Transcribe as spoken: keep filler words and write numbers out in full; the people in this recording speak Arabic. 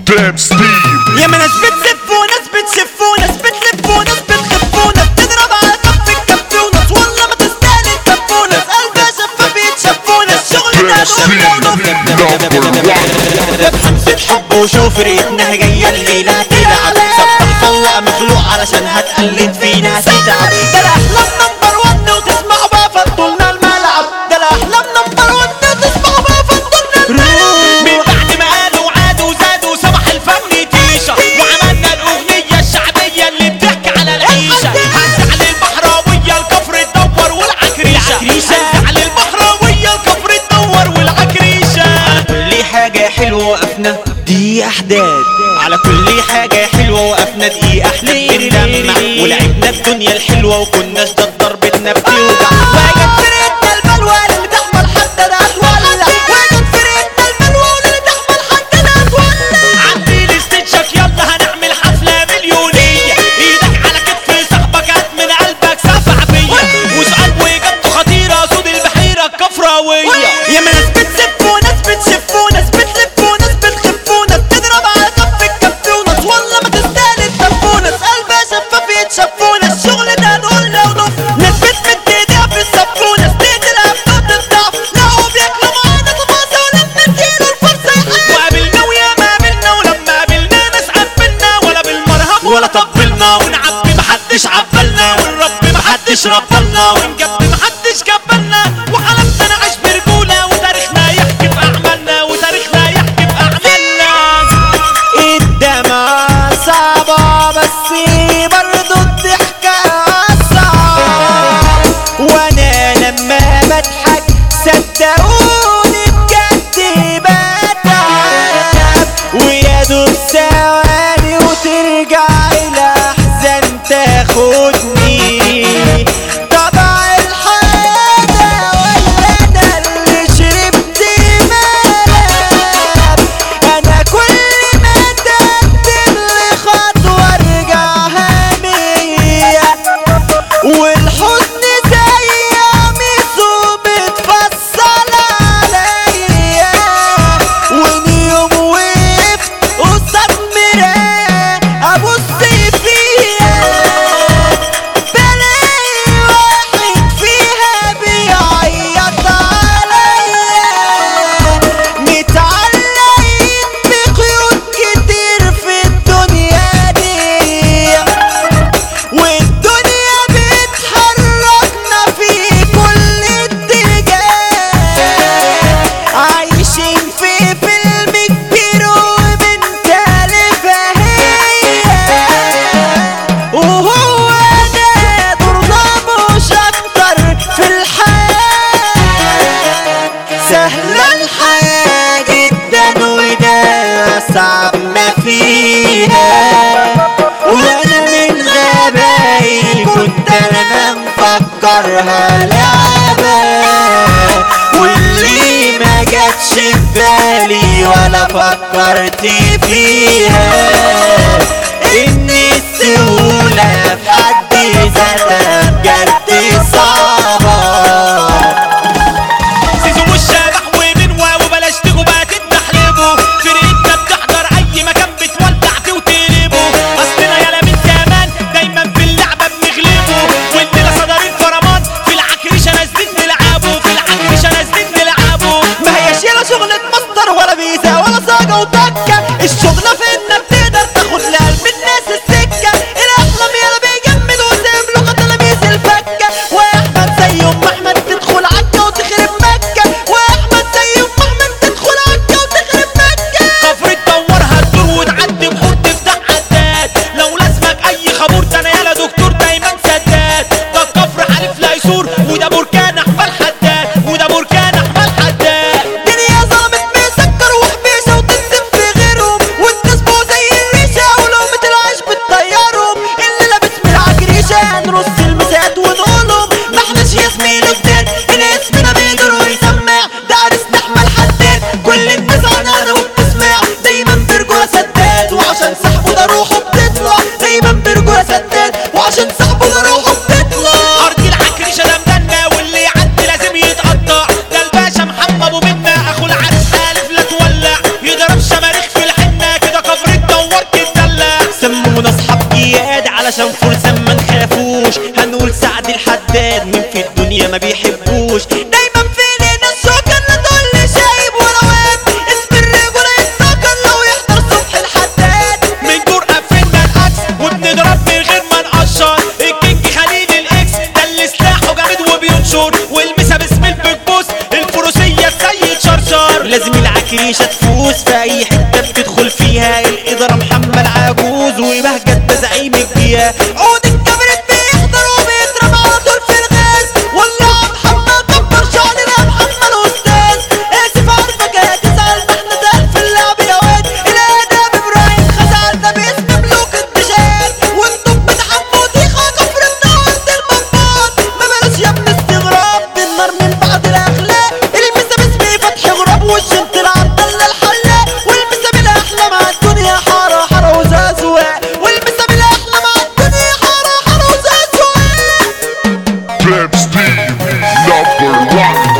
دام ستيف. يا ما ناس بتسف وناس بتشف وناس بتلف وناس بتخف وناس بتضرب على كف الكف وناس والله ما تستاهل الكف وناس قلبها شفاف بيتشف وناس شغل دام ستيف نمبر وان. بحمسة حب وشوف ريتنا جاية الليلة تلعب سبح فوق مخلوق علشان هتقلد فينا تتعب. ده الأحلام نمبر ون وتسمعوا بقى فضلنا الملعب. ده الأحلام نمبر ون وتسمعوا بقى فضلنا الملعب. من بعد ما قالوا عادوا زادوا صباح الفن تيشة وعملنا الأغنية الشعبية اللي بتحكي على العيشة. هنزعل البحراوية الكفر تدور والعكريشة. هنزعل البحراوية الكفر تدور والعكريشة. كل حاجة حلوة وقفنا دي أحداث. على كل حاجة حلوة وقفنا دقيقة احنا بندمع ولعبنا الدنيا الحلوة وكناش ده ضربتنا بتوجع. وجت فرقتنا البلوى اللي تحمل حتى ده هتولع. وجت فرقتنا البلوى اللي تحمل حتى ده هتولع. عدي لاستيتشك يلا هنعمل حفلة مليونية. ايدك على كتف صاحبك هات من قلبك سفع فيا. وسؤال وإجابته خطيرة صوت البحيرة الكفراوية. يا ما ناس بتسف وناس بتشف وناس بتلف وناس بتخف وناس تضرب على كف الكف وناس والله ما تستاهل التف وناس قلبها شفاف يتشف وناس شغل ده نقول له ونف. ناس بتمد ايديها في الصف وناس تقتلها في نقطة الضعف. لقوا بياكلوا معانا تفاصيل ولما اديله الفرصة يحل. وقابلنا ويا ما قابلنا ولما قابلنا ناس قبلنا ولا بالمرهم ولا طبلنا. ونعبي محدش عبلنا والرب محدش ربلنا ونجب محدش جبلنا. وحلمنا نعيش برجولة وتاريخنا يحكي بأعمالنا وتاريخنا يحكي بأعمالنا. الدمعة صعبة بس برضو الضحكة صعب. وانا لما بضحك صدقوني بجد بتعب. ويا دوب ثواني وترجع الأحزان تاخدني. طبع الحياة ده ولا انا اللي شربت ملعب. انا كل ما تقدم لي خطوة ارجعها مية. والحزن زي قميصه بتفصل عليا. واني يوم وقفت قصاد مراية ابص فيها بلاقي واحد فيها بيعيط عليا. متعلقين بقيود كتير في الدنيا دي والدنيا بتحركنا في كل اتجاه. عايشين في فيلم كبير وبنتالفها هي. وهو ده دورنا مش اكتر في الحياة. سهلة الحياة جدا وده أصعب ما فيها. وانا من غباي كنت انا مفكرها لعبة. واللي ما جاتش في بالي ولا فكرت فيها ان السهولة في حد ذاتها بجد صعبة. سيزو والشبح ومنوا وبلاش تجوا بقى تتدحلبوا. فرقتنا بتحضر اي مكان بتولع فيه وتقلبوا. اصلنا يالا من زمان دايما في اللعبة بنغلبوا. والليلة صدر الفرمان في العكريشة نازلين نلعبوا. في العكريشة نازلين نلعبوا. ما هياش يلا شغلة مصدر ولا بيزا ولا صاجة وتكة. الشغلة في انك تقدر تاخد لقلب الناس السكة. الاحلام يلا بيجمد وسيب له تلاميذ الفكة. واحمد زي ام احمد تدخل عكة وتخرب مكة. واحمد زي ام احمد تدخل عكة وتخرب مكة. كفر تدورها تدور وتعدي بحور تفتح عداد. لو لازمك اي خبور ده انا يالا دكتور دايما سداد. ده الكفر حلف لا يسور وده بركان احمد حداد. وده بركان احمد حداد. دنيا ظلمت مسكر وحبيشة وتنزف في غيرهم. والناس بقوا زي عشان فرسان ما نخافوش. هنقول سعد الحداد مين في الدنيا ما بيحبوش. دايما فين الناس شوكة اللي تقول لي شايب ولا واد. اسم الرجولة يتسكر لو يحضر صبح الحداد. من دور قفلنا العكس وبنضرب من غير ما نقشر. الكينج خليل الاكس ده اللي سلاحه جامد وبينشر. والمسا باسم البيج بوس الفروسية السيد شرشر. لازم العكريشة تفوز في اي حتة بتدخل فيها. الادارة محمد عجوز وبهجت بزعيم الجياه. عود الكبريت بيحضر وبيضرب على طول في الغاز. والله محمد كبر شعرنا محمد استاذ. اسف عارفك هتزعل ما احنا ده في اللعب يا واد. الاداب ابراهيم خزعل ده باسم ملوك الدجال. وانتم بتحبوا ديخة كفر عند المنبات. ما بلاش يا ابن استغراب بالنار من بعد الاخلاق. المسا باسمي فتحي غراب والشنت العبد الله الحلاق. والمسا بالاحلى مع الدنيا حاره حاره وزازوة. والمسا بالاحلى مع الدنيا حاره حاره وزازوة. Pimp Steve, number one.